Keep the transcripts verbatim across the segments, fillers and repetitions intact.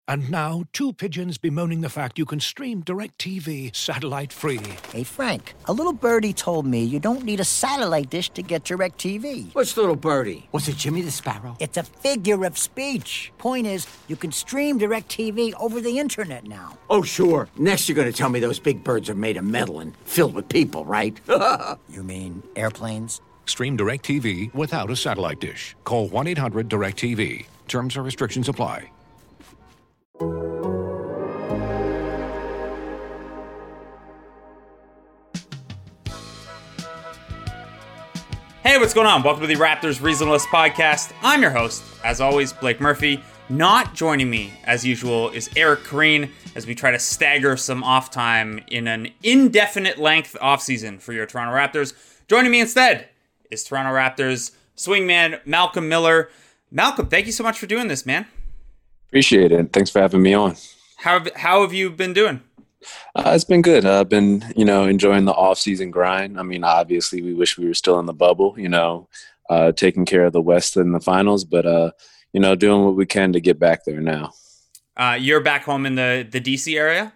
And now, two pigeons bemoaning the fact you can stream DirecTV satellite-free. Hey, Frank, a little birdie told me you don't need a satellite dish to get DirecTV. What's little birdie? Was it Jimmy the Sparrow? It's a figure of speech. Point is, you can stream DirecTV over the internet now. Oh, sure. Next you're gonna tell me those big birds are made of metal and filled with people, right? You mean airplanes? Stream DirecTV without a satellite dish. Call one eight hundred direct T V. Terms and restrictions apply. Hey, what's going on? Welcome to the Raptors Reasonless Podcast. I'm your host, as always, Blake Murphy. Not joining me, as usual, is Eric Koreen, as we try to stagger some off time in an indefinite length offseason for your Toronto Raptors. Joining me instead is Toronto Raptors swingman Malcolm Miller. Malcolm, thank you so much for doing this, man. Appreciate it. Thanks for having me on. How have, how have you been doing? Uh, it's been good. I've been, you know, enjoying the off-season grind. I mean, obviously, we wish we were still in the bubble, you know, uh, taking care of the West in the finals, but, uh, you know, doing what we can to get back there now. Uh, you're back home in the, the D C area?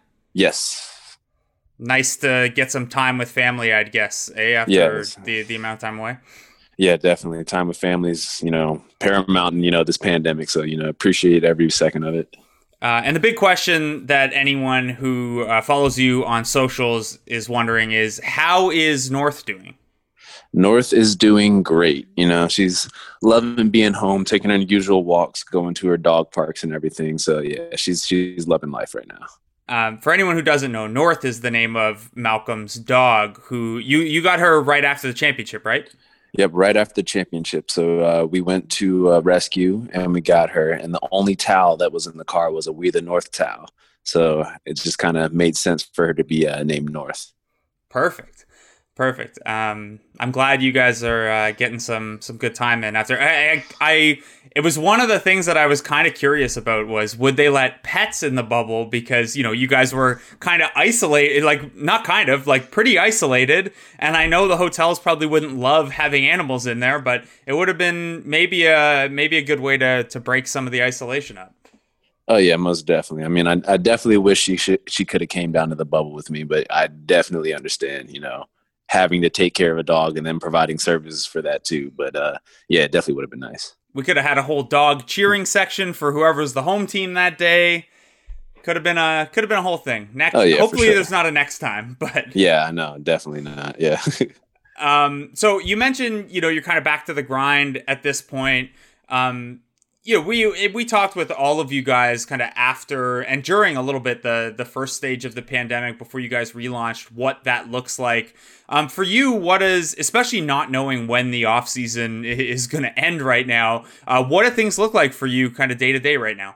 Yes. Nice to get some time with family, I'd guess, eh, after yes. the, the amount of time away? Yeah, definitely. Time with families, you know, paramount in, you know, this pandemic. So, you know, appreciate every second of it. Uh, and the big question that anyone who uh, follows you on socials is wondering is, how is North doing? North is doing great. You know, she's loving being home, taking unusual walks, going to her dog parks and everything. So, yeah, she's she's loving life right now. Um, for anyone who doesn't know, North is the name of Malcolm's dog, who you, you got her right after the championship, right? Yep, right after the championship. So uh, we went to uh, rescue and we got her. And the only towel that was in the car was a We the North towel. So it just kind of made sense for her to be uh, named North. Perfect. Perfect. Um, I'm glad you guys are uh, getting some some good time in after. I, I, I it was one of the things that I was kind of curious about was, would they let pets in the bubble, because you know you guys were kind of isolated, like not kind of like pretty isolated, and I know the hotels probably wouldn't love having animals in there, but it would have been maybe a maybe a good way to to break some of the isolation up. Oh yeah, most definitely. I mean, I, I definitely wish she should, she could have came down to the bubble with me, but I definitely understand, you know, having to take care of a dog and then providing services for that too. But uh, yeah, it definitely would have been nice. We could have had a whole dog cheering section for whoever's the home team that day. Could have been a could have been a whole thing. Next, oh, yeah, hopefully sure. There's not a next time. But yeah, no, definitely not. Yeah. um. So you mentioned, you know, you're kind of back to the grind at this point. Um. You know, we we talked with all of you guys kind of after and during a little bit the the first stage of the pandemic before you guys relaunched, what that looks like. Um, for you, what is, especially not knowing when the off season is going to end right now, uh, what do things look like for you kind of day to day right now?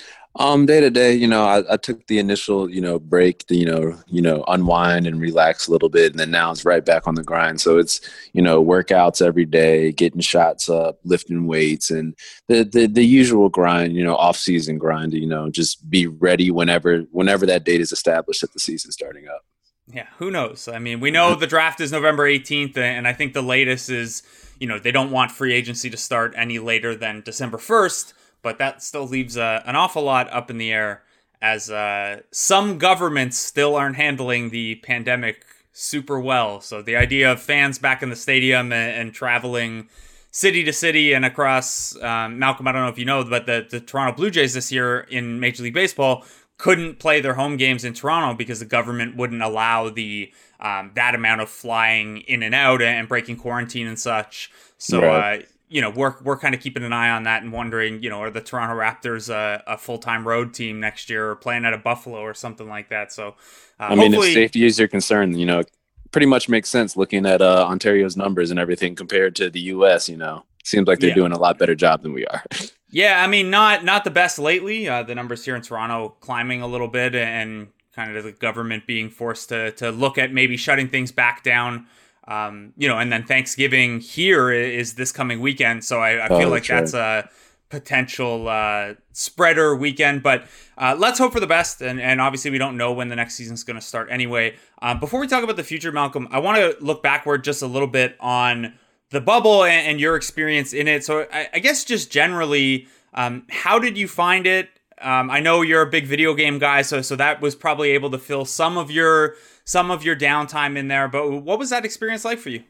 Um, day to day, you know, I, I took the initial, you know, break to, you know, you know, unwind and relax a little bit. And then now it's right back on the grind. So it's, you know, workouts every day, getting shots up, lifting weights, and the, the, the usual grind, you know, off season grind, you know, just be ready whenever, whenever that date is established that the season starting up. Yeah. Who knows? I mean, we know the draft is November eighteenth, and I think the latest is, you know, they don't want free agency to start any later than December first. But that still leaves uh, an awful lot up in the air, as uh, some governments still aren't handling the pandemic super well. So the idea of fans back in the stadium and, and traveling city to city and across, um, Malcolm, I don't know if you know, but the, the Toronto Blue Jays this year in Major League Baseball couldn't play their home games in Toronto because the government wouldn't allow the um, that amount of flying in and out and breaking quarantine and such. So, right. uh, you know, we're we're kind of keeping an eye on that and wondering, you know, are the Toronto Raptors uh, a full-time road team next year or playing out of Buffalo or something like that? So, uh, I mean, if safety is your concern, you know, it pretty much makes sense looking at uh, Ontario's numbers and everything compared to the U S, you know. Seems like they're yeah. doing a lot better job than we are. Yeah, I mean, not not the best lately. Uh, the numbers here in Toronto climbing a little bit, and kind of the government being forced to to look at maybe shutting things back down. Um, you know, and then Thanksgiving here is this coming weekend. So I, I feel oh, like that's, that's a potential uh, spreader weekend. But uh, let's hope for the best. And, and obviously we don't know when the next season is going to start anyway. Um, before we talk about the future, Malcolm, I want to look backward just a little bit on the bubble and, and your experience in it. So I, I guess just generally, um, how did you find it? Um, I know you're a big video game guy, so so that was probably able to fill some of your some of your downtime in there. But what was that experience like for you?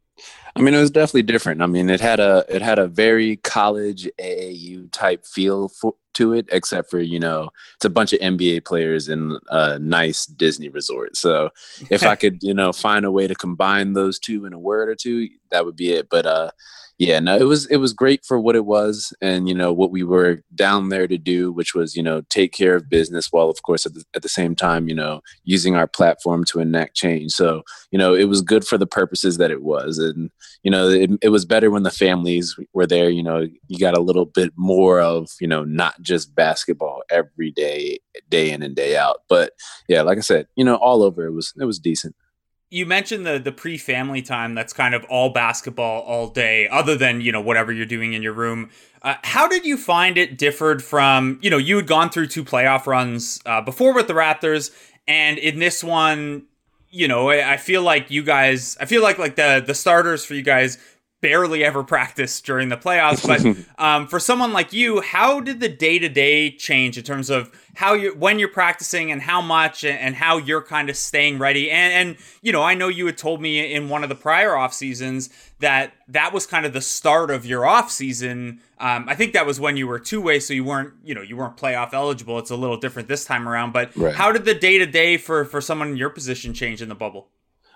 I mean, it was definitely different. I mean, it had a it had a very college A A U type feel for, to it, except for, you know, it's a bunch of N B A players in a nice Disney resort. So if I could, you know, find a way to combine those two in a word or two, that would be it. But uh, yeah, no, it was it was great for what it was, and, you know, what we were down there to do, which was, you know, take care of business while, of course, at the, at the same time, you know, using our platform to enact change. So, you know, it was good for the purposes that it was, and, you know, it, it was better when the families were there. You know, you got a little bit more of, you know, not just basketball every day, day in and day out. But yeah, like I said, you know, all over, it was it was decent. You mentioned the the pre-family time that's kind of all basketball all day, other than, you know, whatever you're doing in your room. Uh, how did you find it differed from, you know, you had gone through two playoff runs uh, before with the Raptors, and in this one, you know, I, I feel like you guys, I feel like like the the starters for you guys barely ever practice during the playoffs. But um, for someone like you, how did the day-to-day change in terms of how you when you're practicing and how much, and, and how you're kind of staying ready? And, and, you know, I know you had told me in one of the prior off seasons that that was kind of the start of your off season. Um, I think that was when you were two-way, so you weren't, you know, you weren't playoff eligible. It's a little different this time around. But right. How did the day-to-day for, for someone in your position change in the bubble?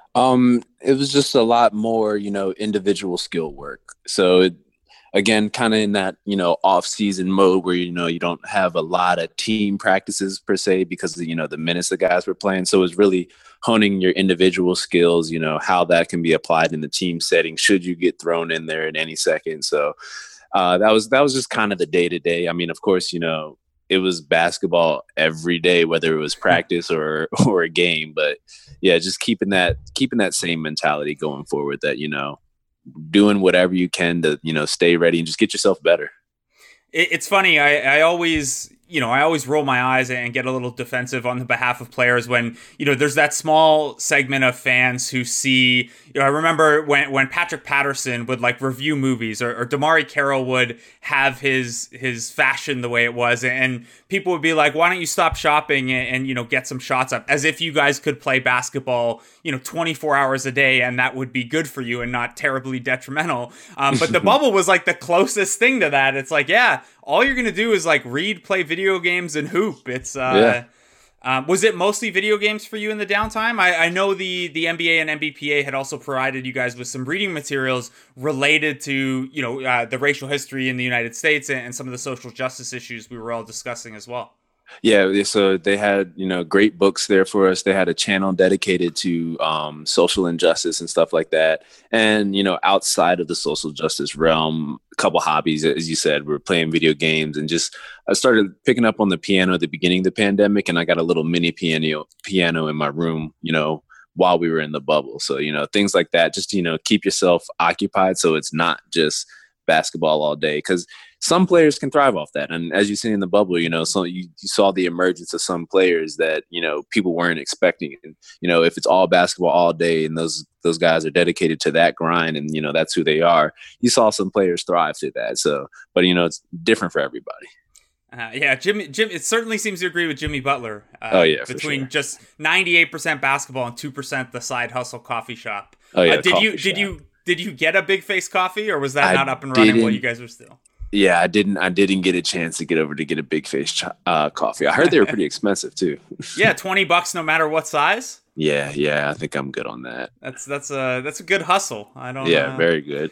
Um, it was just a lot more, you know, individual skill work. So it, again, kind of in that, you know, off season mode where, you know, you don't have a lot of team practices per se because of, you know, the minutes the guys were playing. So it was really honing your individual skills, you know, how that can be applied in the team setting should you get thrown in there at any second. So uh, that was, that was just kind of the day to day. I mean, of course, you know, it was basketball every day, whether it was practice or or a game. But yeah, just keeping that keeping that same mentality going forward, that, you know, doing whatever you can to, you know, stay ready and just get yourself better. It's funny. I, I always, you know, I always roll my eyes and get a little defensive on the behalf of players when, you know, there's that small segment of fans who see, you know, I remember when, when Patrick Patterson would like review movies, or, or Damari Carroll would have his, his fashion the way it was. And people would be like, why don't you stop shopping and, and, you know, get some shots up, as if you guys could play basketball, you know, twenty-four hours a day, and that would be good for you and not terribly detrimental. Um, but the bubble was like the closest thing to that. It's like, yeah, all you're going to do is like read, play video games, and hoop. It's, uh, yeah. um, was it mostly video games for you in the downtime? I, I know the, the N B A and N B P A had also provided you guys with some reading materials related to, you know, uh, the racial history in the United States and, and some of the social justice issues we were all discussing as well. Yeah, so they had, you know, great books there for us. They had a channel dedicated to um, social injustice and stuff like that. And, you know, outside of the social justice realm, a couple hobbies, as you said, we were playing video games, and just I started picking up on the piano at the beginning of the pandemic, and I got a little mini piano piano in my room, you know, while we were in the bubble. So, you know, things like that, just, you know, keep yourself occupied so it's not just basketball all day, because some players can thrive off that. And as you see in the bubble, you know, so you, you saw the emergence of some players that, you know, people weren't expecting. And, you know, if it's all basketball all day and those those guys are dedicated to that grind and, you know, that's who they are, you saw some players thrive through that. So, but, you know, it's different for everybody. Uh, yeah, Jimmy. Jim. It certainly seems to agree with Jimmy Butler. Uh, oh yeah, between sure. just ninety-eight percent basketball and two percent the side hustle coffee shop. Oh yeah, uh, did you shop. did you did you get a Big Face coffee, or was that I not up and running while you guys were still? Yeah, I didn't. I didn't get a chance to get over to get a Big Face ch- uh, coffee. I heard they were pretty expensive too. Yeah, twenty bucks no matter what size. Yeah, yeah, I think I'm good on that. That's that's a that's a good hustle. I don't. Yeah, uh... very good.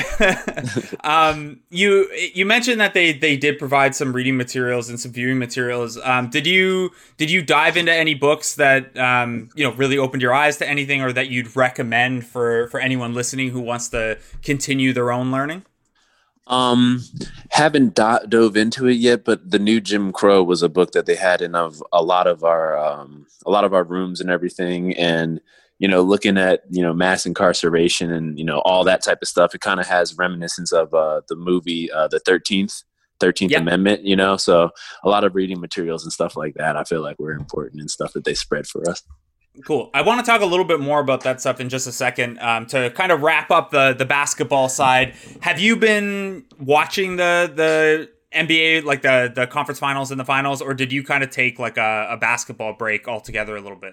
um, you you mentioned that they they did provide some reading materials and some viewing materials. Um, did you did you dive into any books that um you know really opened your eyes to anything, or that you'd recommend for for anyone listening who wants to continue their own learning? Um, haven't do- dove into it yet, but the new Jim Crow was a book that they had in of a lot of our um, a lot of our rooms and everything, and you know, looking at you know mass incarceration and you know all that type of stuff. It kind of has reminiscence of uh, the movie uh, the thirteenth thirteenth yep. Amendment, you know. So a lot of reading materials and stuff like that, I feel like were important and stuff that they spread for us. Cool. I want to talk a little bit more about that stuff in just a second. Um, to kind of wrap up the the basketball side, have you been watching the the N B A, like the the conference finals and the finals, or did you kind of take like a, a basketball break altogether a little bit?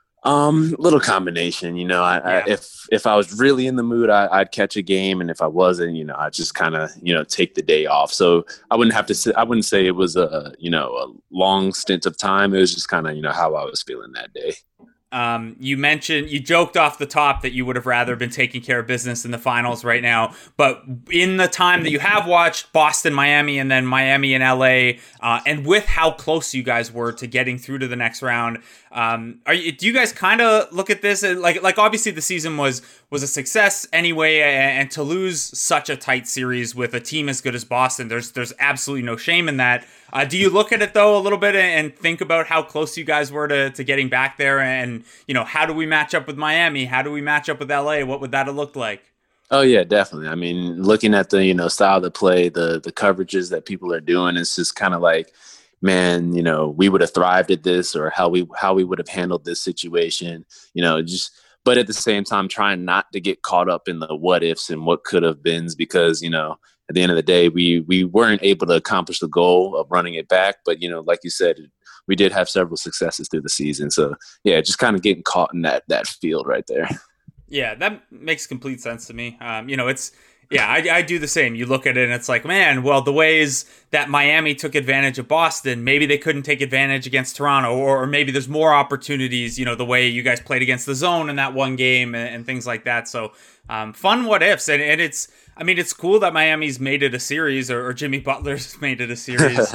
Um, little combination, you know, I, Yeah. I, if, if I was really in the mood, I, I'd catch a game. And if I wasn't, you know, I'd just kind of, you know, take the day off. So I wouldn't have to say, I wouldn't say it was a, you know, a long stint of time. It was just kind of, you know, how I was feeling that day. Um, you mentioned, you joked off the top that you would have rather been taking care of business in the finals right now. But in the time that you have watched Boston, Miami, and then Miami and L A, uh, and with how close you guys were to getting through to the next round, um, are you, do you guys kind of look at this as, like, like obviously the season was was a success anyway, and, and to lose such a tight series with a team as good as Boston, there's there's absolutely no shame in that. Uh, do you look at it though a little bit and think about how close you guys were to, to getting back there, and you know, how do we match up with Miami? How do we match up with L A? What would that have looked like? Oh yeah, definitely. I mean, looking at the, you know, style of the play, the the coverages that people are doing, it's just kind of like, man, you know, we would have thrived at this, or how we how we would have handled this situation, you know, just. But at the same time, trying not to get caught up in the what ifs and what could have beens, because, you know, at the end of the day, we we weren't able to accomplish the goal of running it back. But, you know, like you said, we did have several successes through the season. So, yeah, just kind of getting caught in that that field right there. Yeah, that makes complete sense to me. Um, you know, it's, yeah, I, I do the same. You look at it and it's like, man, well, the ways that Miami took advantage of Boston, maybe they couldn't take advantage against Toronto, or, or maybe there's more opportunities, you know, the way you guys played against the zone in that one game and, and things like that. So um, fun what ifs. And, and it's, I mean, it's cool that Miami's made it a series, or, or Jimmy Butler's made it a series.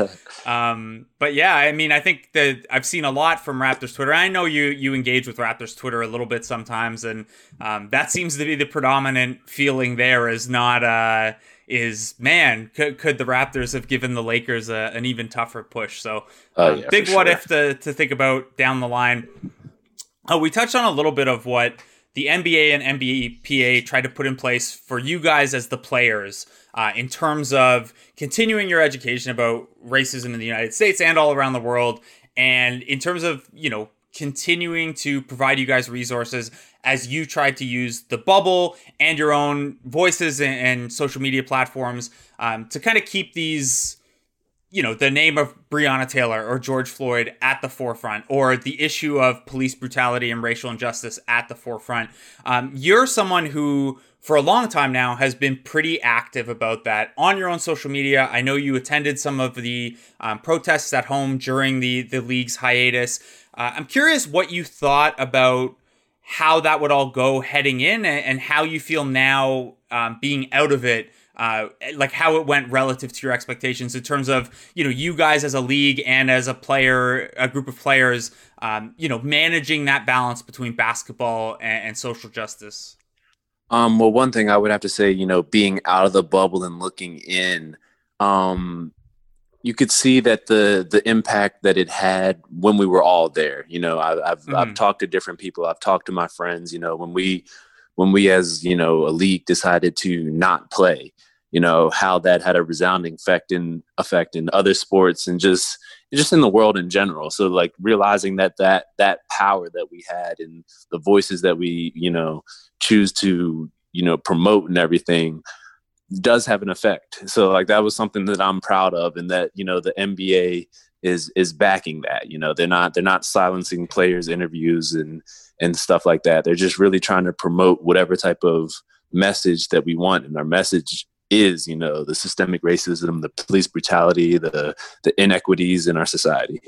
um, but yeah, I mean, I think that I've seen a lot from Raptors Twitter. I know you you engage with Raptors Twitter a little bit sometimes, and um, that seems to be the predominant feeling there. Is not uh, is man, could could the Raptors have given the Lakers a, an even tougher push? So Oh, um, yeah, big for what sure. if to to think about down the line. Oh, we touched on a little bit of what the N B A and N B P A tried to put in place for you guys as the players uh, in terms of continuing your education about racism in the United States and all around the world. And in terms of, you know, continuing to provide you guys resources as you tried to use the bubble and your own voices and, and social media platforms um, to kind of keep these, you know, the name of Breonna Taylor or George Floyd at the forefront, or the issue of police brutality and racial injustice at the forefront. Um, you're someone who, for a long time now, has been pretty active about that on your own social media. I know you attended some of the um, protests at home during the, the league's hiatus. Uh, I'm curious what you thought about how that would all go heading in, and, and how you feel now um, being out of it. Uh, like how it went relative to your expectations in terms of, you know, you guys as a league and as a player, a group of players, um, you know, managing that balance between basketball and, and social justice. Um, well, one thing I would have to say, you know, being out of the bubble and looking in, um, you could see that the the impact that it had when we were all there. You know, I, I've mm-hmm. I've talked to different people. I've talked to my friends. You know, when we when we as you know a league decided to not play, you know, how that had a resounding effect in effect in other sports and just just in the world in general. So like realizing that that that power that we had and the voices that we, you know, choose to, you know, promote and everything does have an effect. So like that was something that I'm proud of, and that, you know, the N B A is is backing that. You know, they're not they're not silencing players' interviews and and stuff like that. They're just really trying to promote whatever type of message that we want, and our message is, you know, the systemic racism, the police brutality, the the inequities in our society.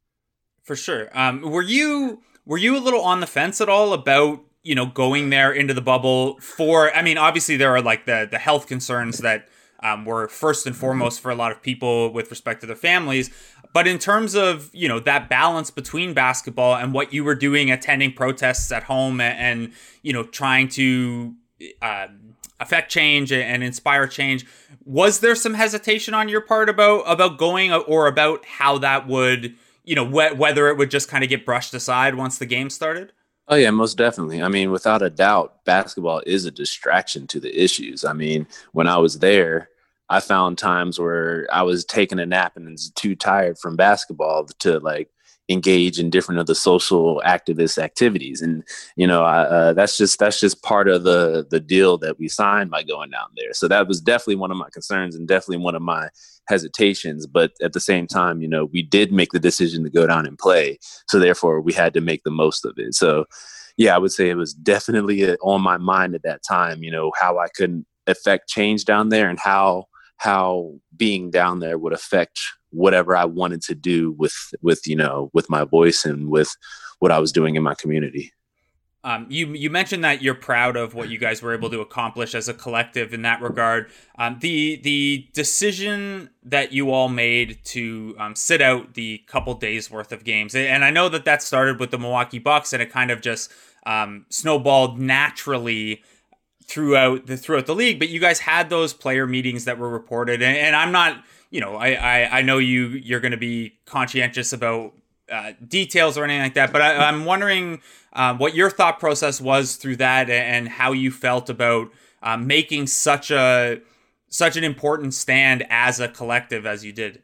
For sure. Um, were you were you a little on the fence at all about, you know, going there into the bubble for, I mean, obviously there are like the the health concerns that um, were first and foremost for a lot of people with respect to their families. But in terms of, you know, that balance between basketball and what you were doing, attending protests at home and, and you know, trying to uh, affect change and inspire change, was there some hesitation on your part about about going, or about how that would, you know, wh- whether it would just kind of get brushed aside once the game started? Oh, yeah, most definitely. I mean, without a doubt, basketball is a distraction to the issues. I mean, when I was there, I found times where I was taking a nap and was too tired from basketball to like engage in different of the social activist activities. And, you know, I, uh, that's just, that's just part of the, the deal that we signed by going down there. So that was definitely one of my concerns and definitely one of my hesitations. But at the same time, you know, we did make the decision to go down and play. So therefore we had to make the most of it. So yeah, I would say it was definitely on my mind at that time, you know, how I could affect change down there and how, how being down there would affect whatever I wanted to do with, with, you know, with my voice and with what I was doing in my community. Um, you you mentioned that you're proud of what you guys were able to accomplish as a collective in that regard. Um, the the decision that you all made to um, sit out the couple days worth of games, and I know that that started with the Milwaukee Bucks, and it kind of just um, snowballed naturally throughout the throughout the league. But you guys had those player meetings that were reported, and, and I'm not. You know, I, I, I know you, you're going to be conscientious about uh, details or anything like that, but I, I'm wondering um, what your thought process was through that and how you felt about uh, making such a such an important stand as a collective as you did.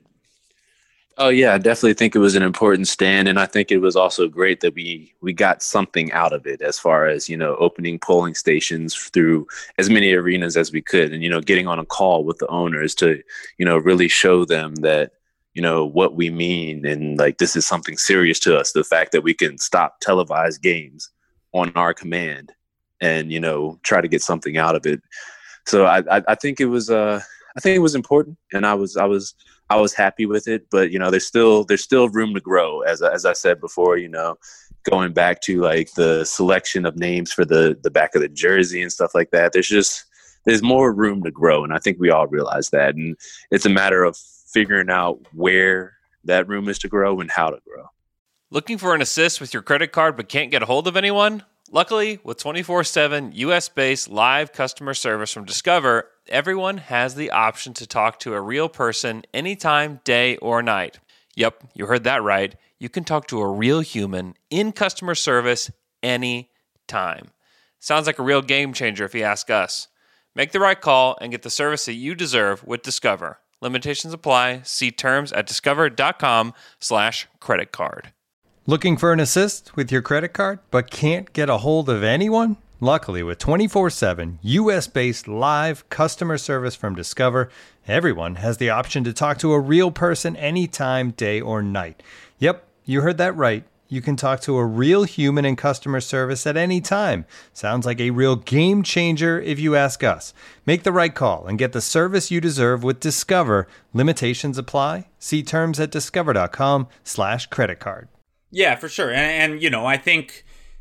Oh yeah, I definitely think it was an important stand, and I think it was also great that we we got something out of it as far as, you know, opening polling stations through as many arenas as we could, and, you know, getting on a call with the owners to, you know, really show them that, you know, what we mean and like this is something serious to us. The fact that we can stop televised games on our command and, you know, try to get something out of it. So I I, I think it was uh I think it was important, and I was I was. I was happy with it, but, you know, there's still, there's still room to grow. As, as I said before, you know, going back to like the selection of names for the, the back of the jersey and stuff like that, there's just, there's more room to grow. And I think we all realize that. And it's a matter of figuring out where that room is to grow and how to grow. Looking for an assist with your credit card but can't get a hold of anyone? Luckily, with twenty-four seven U S-based live customer service from Discover, everyone has the option to talk to a real person anytime, day or night. Yep, you heard that right. You can talk to a real human in customer service anytime. Sounds like a real game changer if you ask us. Make the right call and get the service that you deserve with Discover. Limitations apply. See terms at discover.com slash credit card. Looking for an assist with your credit card but can't get a hold of anyone? Luckily, with twenty-four seven U S-based live customer service from Discover, everyone has the option to talk to a real person anytime, day or night. Yep, you heard that right. You can talk to a real human in customer service at any time. Sounds like a real game changer if you ask us. Make the right call and get the service you deserve with Discover. Limitations apply. See terms at discover.com slash credit card. Yeah, for sure. And, and, you know, I think,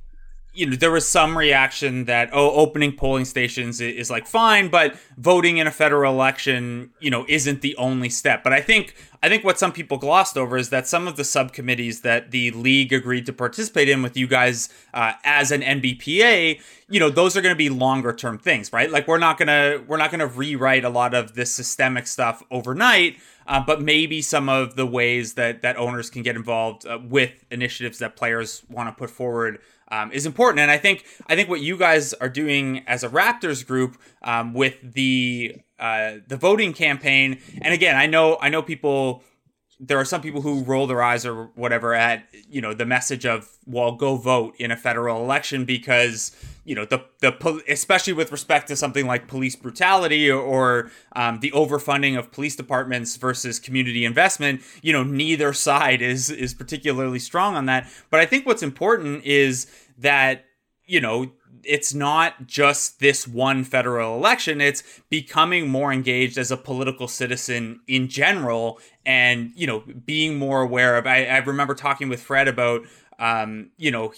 you know, there was some reaction that, oh, opening polling stations is, is like fine, but voting in a federal election, you know, isn't the only step. But I think I think what some people glossed over is that some of the subcommittees that the league agreed to participate in with you guys uh, as an N B P A, you know, those are going to be longer term things, right? Like we're not going to we're not going to rewrite a lot of this systemic stuff overnight. Uh, but maybe some of the ways that, that owners can get involved uh, with initiatives that players want to put forward um, is important. And I think I think what you guys are doing as a Raptors group um, with the uh, the voting campaign, and again, I know I know people. There are some people who roll their eyes or whatever at, you know, the message of, well, go vote in a federal election because, you know, the, the especially with respect to something like police brutality or, or um, the overfunding of police departments versus community investment, you know, neither side is is particularly strong on that. But I think what's important is that, you know, it's not just this one federal election. It's becoming more engaged as a political citizen in general and, you know, being more aware of, I, I remember talking with Fred about, um, you know,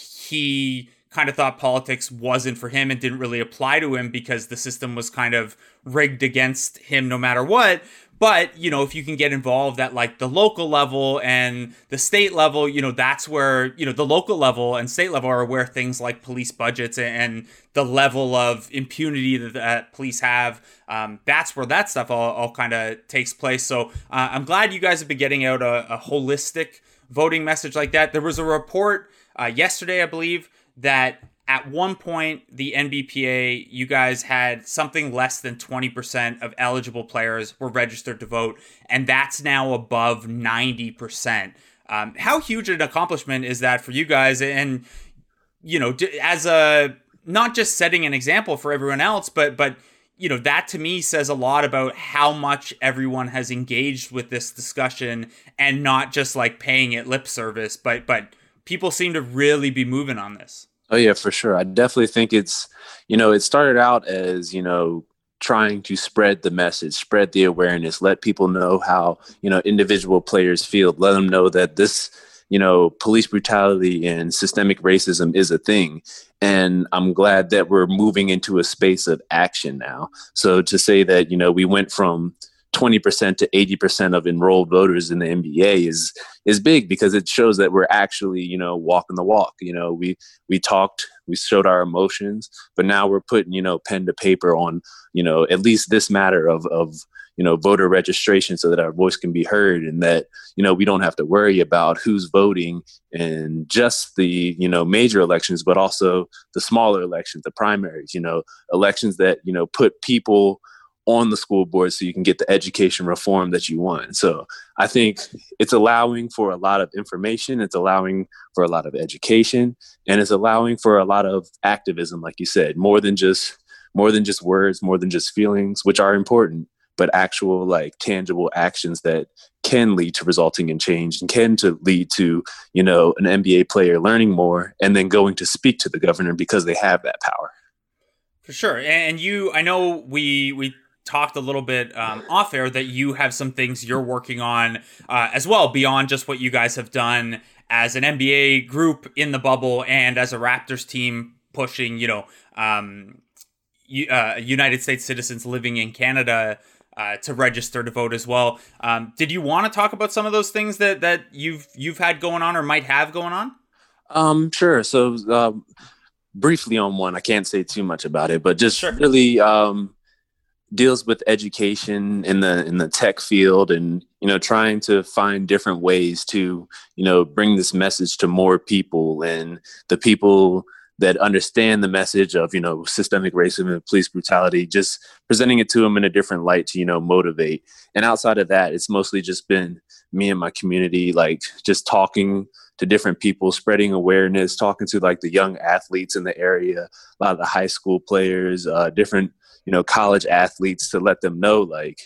he kind of thought politics wasn't for him and didn't really apply to him because the system was kind of rigged against him no matter what. But, you know, if you can get involved at like the local level and the state level, you know, that's where, you know, the local level and state level are where things like police budgets and the level of impunity that, that police have, um, that's where that stuff all, all kind of takes place. So uh, I'm glad you guys have been getting out a, a holistic voting message like that. There was a report uh, yesterday, I believe, that at one point, the N B P A, you guys had something less than twenty percent of eligible players were registered to vote, and that's now above ninety percent. Um, how huge an accomplishment is that for you guys? And, you know, as a, not just setting an example for everyone else, but, but, you know, that to me says a lot about how much everyone has engaged with this discussion and not just like paying it lip service, but, but people seem to really be moving on this. Oh, yeah, for sure. I definitely think it's, you know, it started out as, you know, trying to spread the message, spread the awareness, let people know how, you know, individual players feel, let them know that this, you know, police brutality and systemic racism is a thing. And I'm glad that we're moving into a space of action now. So to say that, you know, we went from twenty percent to eighty percent of enrolled voters in the N B A is is big, because it shows that we're actually, you know, walking the walk. You know, we we talked, we showed our emotions, but now we're putting, you know, pen to paper on, you know, at least this matter of of you know, voter registration, so that our voice can be heard, and that, you know, we don't have to worry about who's voting in just the, you know, major elections, but also the smaller elections, the primaries, you know, elections that, you know, put people on the school board so you can get the education reform that you want. So I think it's allowing for a lot of information, it's allowing for a lot of education, and it's allowing for a lot of activism, like you said, more than just more than just words, more than just feelings, which are important, but actual like tangible actions that can lead to resulting in change and can to lead to, you know, an N B A player learning more and then going to speak to the governor because they have that power. For sure. And you, I know we, we, talked a little bit um, off air that you have some things you're working on uh, as well, beyond just what you guys have done as an N B A group in the bubble and as a Raptors team pushing, you know, um, uh, United States citizens living in Canada uh, to register to vote as well. Um, did you want to talk about some of those things that that you've you've had going on or might have going on? Um, sure. So uh, briefly on one, I can't say too much about it, but just Sure. really. Um, deals with education in the in the tech field, and, you know, trying to find different ways to, you know, bring this message to more people, and the people that understand the message of, you know, systemic racism and police brutality, just presenting it to them in a different light to, you know, motivate. And outside of that, it's mostly just been me and my community, like just talking to different people, spreading awareness, talking to like the young athletes in the area, a lot of the high school players, uh, different, you know, college athletes, to let them know, like,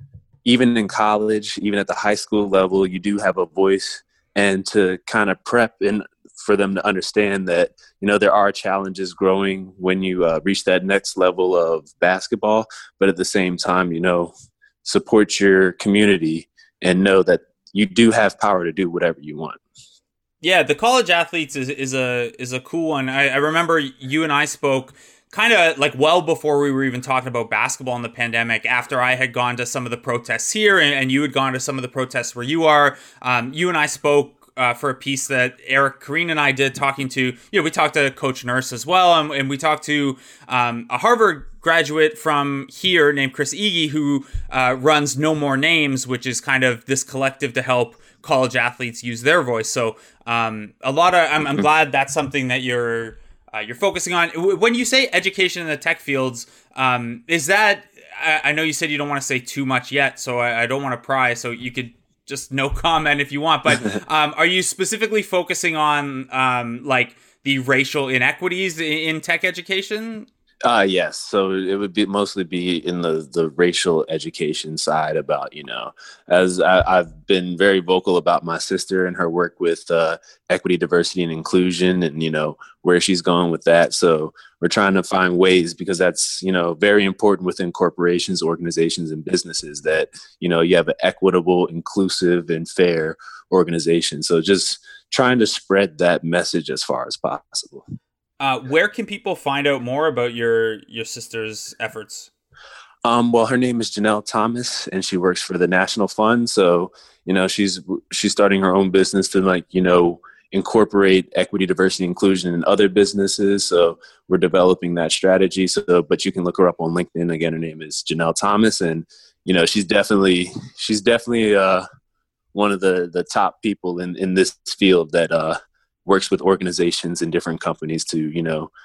even in college, even at the high school level, you do have a voice, and to kind of prep and for them to understand that, you know, there are challenges growing when you uh, reach that next level of basketball, but at the same time, you know, support your community and know that you do have power to do whatever you want. Yeah, the college athletes is, is a is a cool one. I, I remember you and I spoke kind of like well before we were even talking about basketball in the pandemic, after I had gone to some of the protests here and, and you had gone to some of the protests where you are. Um, you and I spoke uh, for a piece that Eric Kareen and I did, talking to, you know, we talked to Coach Nurse as well, and, and we talked to um, a Harvard graduate from here named Chris Ege, who uh, runs No More Names, which is kind of this collective to help college athletes use their voice. So um, a lot of, I'm, I'm glad that's something that you're Uh, you're focusing on. When you say education in the tech fields, um, is that, I, I know you said you don't want to say too much yet, so I, I don't want to pry, so you could just no comment if you want, but um, are you specifically focusing on um, like the racial inequities in, in tech education? Uh, yes. So it would be mostly be in the, the racial education side about, you know, as I, I've been very vocal about my sister and her work with uh, equity, diversity, and inclusion, and, you know, where she's going with that. So we're trying to find ways, because that's, you know, very important within corporations, organizations, and businesses, that, you know, you have an equitable, inclusive, and fair organization. So just trying to spread that message as far as possible. Uh, where can people find out more about your your sister's efforts? Um, well, her name is Janelle Thomas, and she works for the National Fund. So, you know, she's she's starting her own business to, like, you know, incorporate equity, diversity, inclusion in other businesses. So we're developing that strategy. So, but you can look her up on LinkedIn. Again, her name is Janelle Thomas, and, you know, she's definitely she's definitely uh, one of the the top people in in this field that uh, works with organizations and different companies to, you know,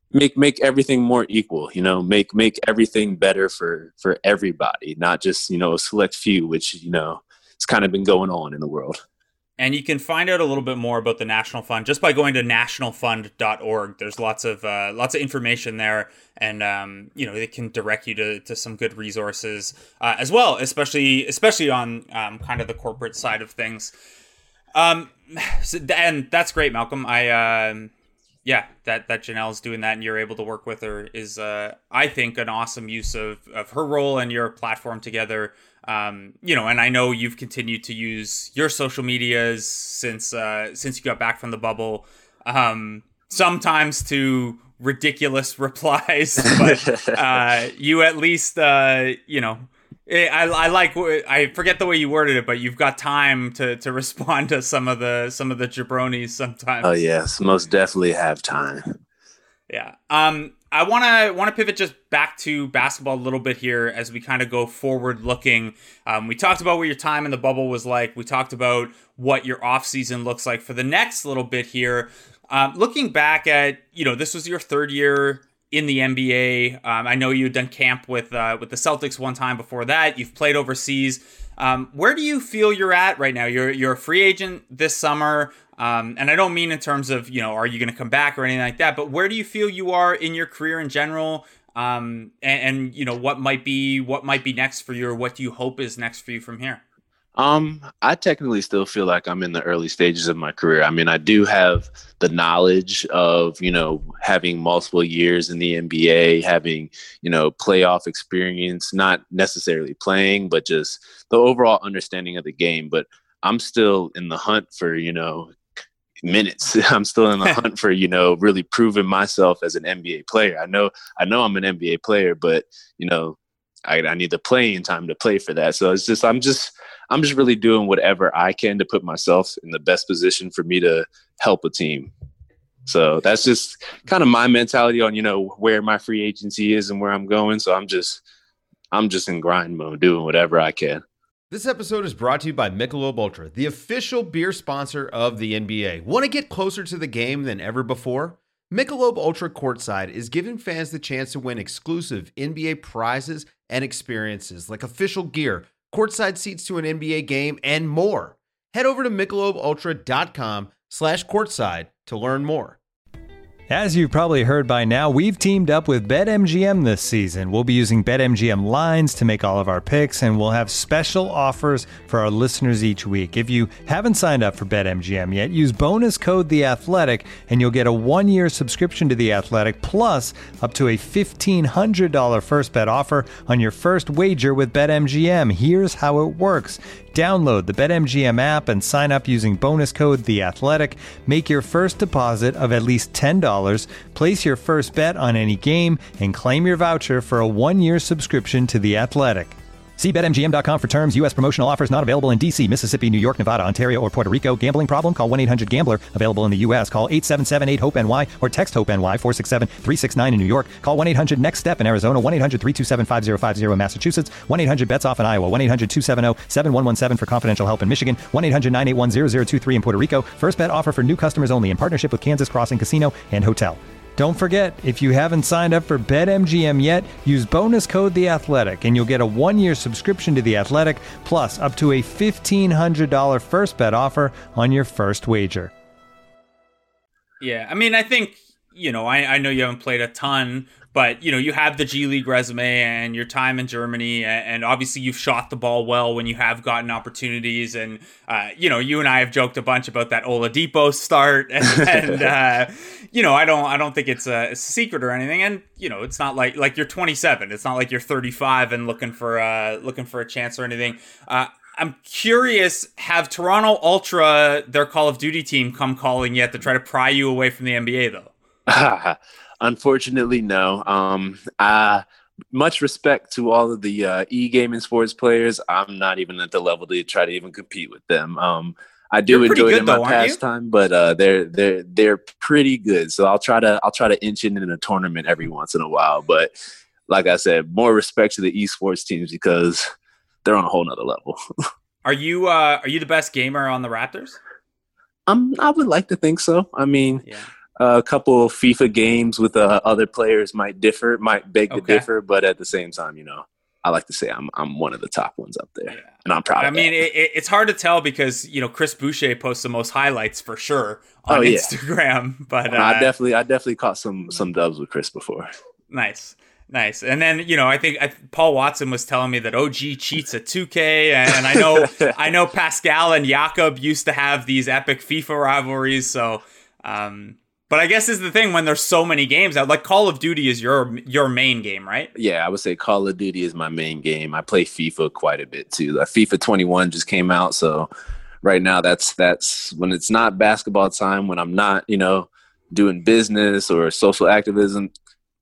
make make everything more equal, you know, make make everything better for for everybody, not just, you know, a select few, which, you know, it's kind of been going on in the world. And you can find out a little bit more about the National Fund just by going to national fund dot org. There's lots of uh, lots of information there, and um, you know, it can direct you to, to some good resources uh, as well, especially especially on um, kind of the corporate side of things. Um, so, and that's great, Malcolm. I um, yeah, that that Janelle's doing that, and you're able to work with her is uh, I think an awesome use of of her role and your platform together. Um, you know, and I know you've continued to use your social medias since uh, since you got back from the bubble, um, sometimes to ridiculous replies, but uh, you at least, uh, you know, I, I like, I forget the way you worded it, but you've got time to, to respond to some of the some of the jabronis sometimes. Oh yes, most definitely have time. Yeah. Um, I want to want to pivot just back to basketball a little bit here as we kind of go forward looking. Um, we talked about what your time in the bubble was like. We talked about what your off season looks like for the next little bit here. Um, looking back at, you know, this was your third year in the N B A. Um, I know you had done camp with uh, with the Celtics one time before that. You've played overseas. Um, where do you feel you're at right now? You're you're a free agent this summer. Um, and I don't mean in terms of, you know, are you going to come back or anything like that, but where do you feel you are in your career in general? Um, and, and, you know, what might be, what might be next for you, or what do you hope is next for you from here? Um, I technically still feel like I'm in the early stages of my career. I mean, I do have the knowledge of, you know, having multiple years in the N B A, having, you know, playoff experience, not necessarily playing, but just the overall understanding of the game. But I'm still in the hunt for, you know, minutes. I'm still in the hunt for, you know, really proving myself as an N B A player. I know, I know I'm an N B A player, but, you know, I, I need the playing time to play for that. So it's just, I'm just, I'm just really doing whatever I can to put myself in the best position for me to help a team. So that's just kind of my mentality on, you know, where my free agency is and where I'm going. So I'm just, I'm just in grind mode, doing whatever I can. This episode is brought to you by Michelob Ultra, the official beer sponsor of the N B A. Want to get closer to the game than ever before? Michelob Ultra Courtside is giving fans the chance to win exclusive N B A prizes and experiences like official gear, courtside seats to an N B A game, and more. Head over to michelobultra.com slash courtside to learn more. As you've probably heard by now, we've teamed up with BetMGM this season. We'll be using BetMGM lines to make all of our picks, and we'll have special offers for our listeners each week. If you haven't signed up for BetMGM yet, use bonus code The Athletic, and you'll get a one-year subscription to The Athletic, plus up to a fifteen hundred dollars first bet offer on your first wager with BetMGM. Here's how it works. Download the BetMGM app and sign up using bonus code The Athletic. Make your first deposit of at least ten dollars. Place your first bet on any game and claim your voucher for a one-year subscription to The Athletic. See Bet M G M dot com for terms. U S promotional offers not available in D C, Mississippi, New York, Nevada, Ontario, or Puerto Rico. Gambling problem? Call one eight hundred gambler. Available in the U S. Call eight seven seven eight hope N Y or text HOPE-NY four six seven three six nine in New York. Call one eight hundred next step in Arizona. one eight hundred three two seven five zero five zero in Massachusetts. one eight hundred bets off in Iowa. one eight hundred two seven zero seven one one seven for confidential help in Michigan. one eight hundred nine eight one zero zero two three in Puerto Rico. First bet offer for new customers only in partnership with Kansas Crossing Casino and Hotel. Don't forget, if you haven't signed up for BetMGM yet, use bonus code The Athletic, and you'll get a one-year subscription to The Athletic, plus up to a fifteen hundred dollars first bet offer on your first wager. Yeah, I mean, I think, you know, I, I know you haven't played a ton, but, you know, you have the G League resume and your time in Germany, and, and obviously you've shot the ball well when you have gotten opportunities. And, uh, you know, you and I have joked a bunch about that Oladipo start. And, and uh, you know, I don't I don't think it's a, it's a secret or anything. And, you know, it's not like like you're twenty-seven. It's not like you're thirty-five and looking for, uh, looking for a chance or anything. Uh, I'm curious, have Toronto Ultra, their Call of Duty team, come calling yet to try to pry you away from the N B A, though? Unfortunately, no. Um, I, much respect to all of the uh, e-gaming sports players. I'm not even at the level to try to even compete with them. Um, I do You're enjoy it in my though, pastime, but uh, they're they're they're pretty good. So I'll try to I'll try to inch in in a tournament every once in a while. But like I said, more respect to the esports teams because they're on a whole nother level. Are you uh, are you the best gamer on the Raptors? Um, I would like to think so. I mean. Yeah. Uh, a couple of FIFA games with uh, other players might differ, might beg to Okay. differ, but at the same time, you know, I like to say I'm I'm one of the top ones up there, Yeah. and I'm proud. I of mean, that. it, it- it's hard to tell because you know Chris Boucher posts the most highlights for sure on Oh, yeah. Instagram. But uh, I definitely I definitely caught some some dubs with Chris before. nice, nice. And then you know, I think I, Paul Watson was telling me that O G cheats at two K, and I know I know Pascal and Jakob used to have these epic FIFA rivalries. So, um, but I guess this is the thing when there's so many games out. Like Call of Duty is your your main game, right? Yeah, I would say Call of Duty is my main game. I play FIFA quite a bit too. Like FIFA twenty-one just came out, so right now that's that's when it's not basketball time, when I'm not, you know, doing business or social activism.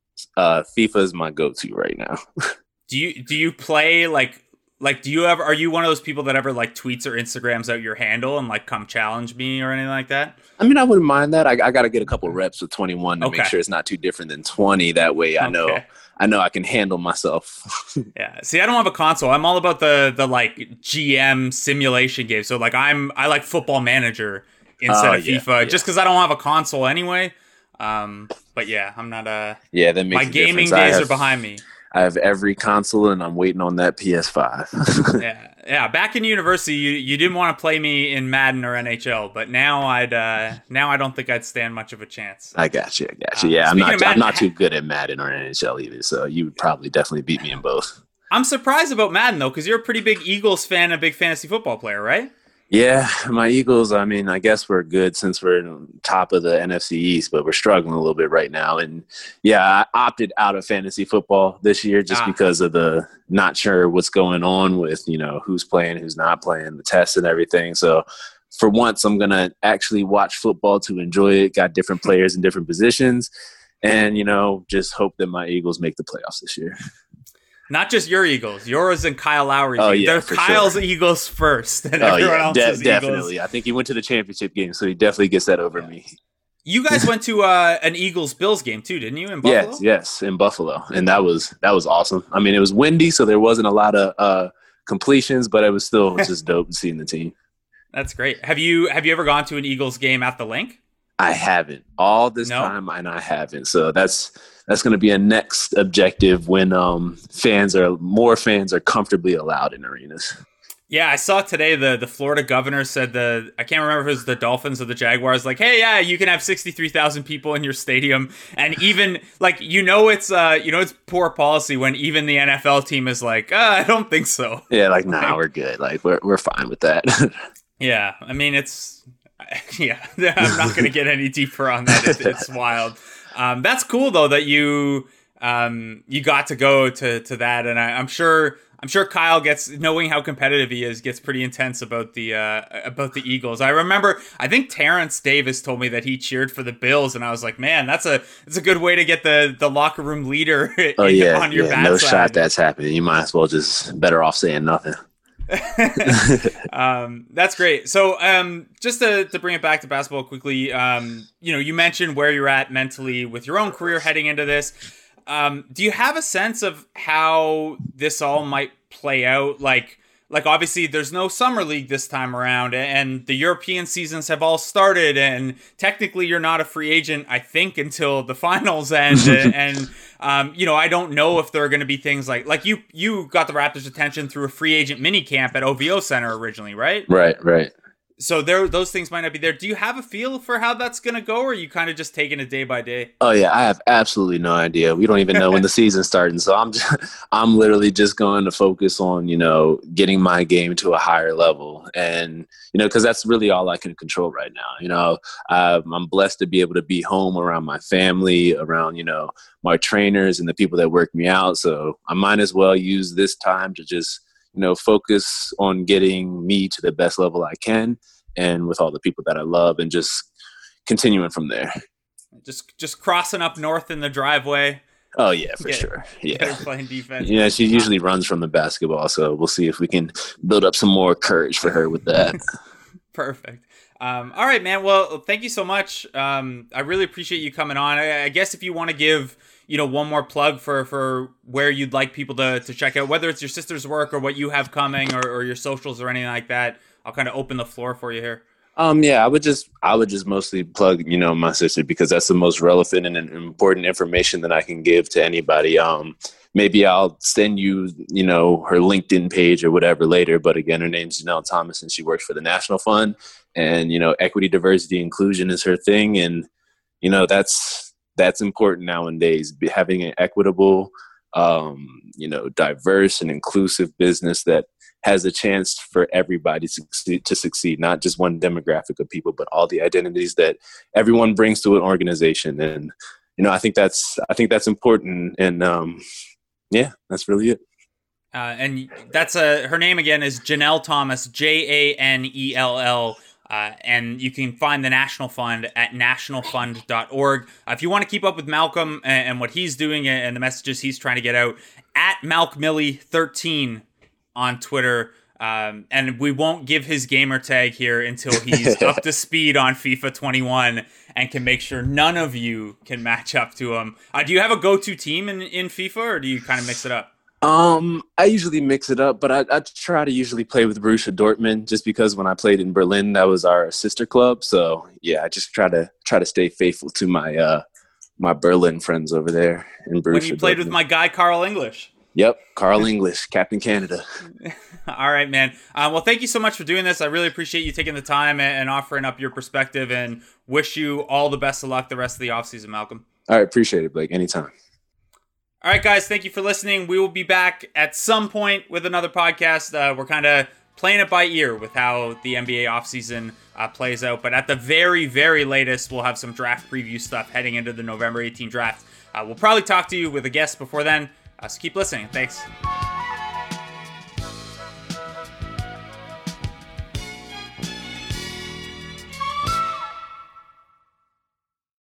Uh, FIFA is my go-to right now. Do you do you play like like do you ever are you one of those people that ever like tweets or Instagrams out your handle and like come challenge me or anything like that? I mean, I wouldn't mind that. I, I got to get a couple reps with twenty-one to Okay. make sure it's not too different than twenty. That way, I know Okay. I know I can handle myself. Yeah. See, I don't have a console. I'm all about the the like G M simulation game. So like I'm I like Football Manager instead Oh, of yeah, FIFA yeah. just because I don't have a console anyway. Um, but yeah, I'm not a Yeah, that makes my a gaming difference. I days have- are behind me. I have every console, and I'm waiting on that P S five. Yeah, yeah. Back in university, you you didn't want to play me in Madden or N H L, but now I'd uh, now I don't think I'd stand much of a chance. I got you. I got you. Uh, Yeah, I'm speaking not. of Madden- I'm not too good at Madden or N H L either. So you would probably definitely beat me in both. I'm surprised about Madden though, because you're a pretty big Eagles fan, a big fantasy football player, right? Yeah, my Eagles. I mean, I guess we're good since we're in top of the N F C East, but we're struggling a little bit right now. And yeah, I opted out of fantasy football this year just Ah. because of the not sure what's going on with, you know, who's playing, who's not playing, the tests and everything. So for once, I'm gonna actually watch football to enjoy it. Got different players in different positions, and you know, just hope that my Eagles make the playoffs this year. Not just your Eagles, yours and Kyle Lowry's. Oh, Eagles. yeah, They're for Kyle's sure. Eagles first, and Oh everyone yeah, else's de- Eagles. definitely. I think he went to the championship game, so he definitely gets that over me. You guys went to uh, an Eagles Bills game too, didn't you? In Buffalo. Yes, yes, in Buffalo, and that was that was awesome. I mean, it was windy, so there wasn't a lot of uh, completions, but it was still just dope seeing the team. That's great. Have you have you ever gone to an Eagles game at the Link? I haven't all this No? time, and I haven't. So that's that's going to be a next objective when um, fans are more fans are comfortably allowed in arenas. Yeah, I saw today the the Florida governor said the I can't remember if it was the Dolphins or the Jaguars, like, hey, yeah, you can have sixty three thousand people in your stadium, and even like you know it's uh you know it's poor policy when even the N F L team is like, uh, I don't think so. Yeah, like nah, Right. we're good. Like we're we're fine with that. Yeah, I mean it's yeah, I'm not gonna get any deeper on that. It's, it's wild. Um, that's cool though that you um you got to go to to that, and I, I'm sure. I'm sure Kyle gets, knowing how competitive he is, gets pretty intense about the uh, about the Eagles. I remember, I think Terrence Davis told me that he cheered for the Bills, and I was like, man, that's a that's a good way to get the, the locker room leader Oh yeah, on your yeah, bad no side. shot that's happening. You might as well just better off saying nothing. um, that's great. So, um, just to, to bring it back to basketball quickly, um, you know, you mentioned where you're at mentally with your own career heading into this. Um, do you have a sense of how this all might play out? Like, like obviously there's no summer league this time around, and the European seasons have all started, and technically you're not a free agent, I think, until the finals end. and, and um, you know, I don't know if there are going to be things like, like you, you got the Raptors' attention through a free agent mini camp at O V O Center originally, right? Right, right. So there, those things might not be there. Do you have a feel for how that's going to go, or are you kind of just taking it day by day? Oh yeah, I have absolutely no idea. We don't even know when the season's starting, so I'm just, I'm literally just going to focus on, you know, getting my game to a higher level, and you know, because that's really all I can control right now. You know, um, I'm blessed to be able to be home around my family, around you know my trainers and the people that work me out. So I might as well use this time to just you know focus on getting me to the best level I can, and with all the people that I love, and just continuing from there. Just, just crossing up north in the driveway. Oh yeah, for Yeah. sure. Yeah. They're playing defense. Yeah, she usually runs from the basketball, so we'll see if we can build up some more courage for her with that. Perfect. Um, all right, man. Well, thank you so much. Um, I really appreciate you coming on. I, I guess if you want to give, you know, one more plug for, for where you'd like people to, to check out, whether it's your sister's work or what you have coming, or, or your socials or anything like that, I'll kind of open the floor for you here. Um, yeah, I would just, I would just mostly plug, you know, my sister because that's the most relevant and important information that I can give to anybody. Um, maybe I'll send you, you know, her LinkedIn page or whatever later. But again, her name's Janelle Thomas and she works for the National Fund, and, you know, equity, diversity, inclusion is her thing. And, you know, that's, that's important nowadays, be having an equitable, um, you know, diverse and inclusive business that has a chance for everybody to succeed, to succeed, not just one demographic of people, but all the identities that everyone brings to an organization. And, you know, I think that's, I think that's important. And, um, yeah, that's really it. Uh, and that's a, her name again is Janelle Thomas, J A N E L L. Uh, and you can find the National Fund at national fund dot org. Uh, if you want to keep up with Malcolm and, and what he's doing and the messages he's trying to get out, at Malk Millie thirteen on Twitter. Um, and we won't give his gamer tag here until he's up to speed on FIFA twenty-one and can make sure none of you can match up to him. Uh, do you have a go-to team in, in FIFA, or do you kind of mix it up? Um, I usually mix it up, but I, I try to usually play with Borussia Dortmund just because when I played in Berlin, that was our sister club. So yeah, I just try to try to stay faithful to my uh, my Berlin friends over there in Borussia. When you played Dortmund. with my guy Carl English. Yep, Carl English, Captain Canada. All right, man. Uh, well, thank you so much for doing this. I really appreciate you taking the time and, and offering up your perspective, and wish you all the best of luck the rest of the offseason, Malcolm. All right, appreciate it, Blake. Anytime. All right, guys, thank you for listening. We will be back at some point with another podcast. Uh, we're kind of playing it by ear with how the N B A offseason uh, plays out. But at the very, very latest, we'll have some draft preview stuff heading into the November eighteenth draft. Uh, we'll probably talk to you with a guest before then. Uh, so keep listening. Thanks.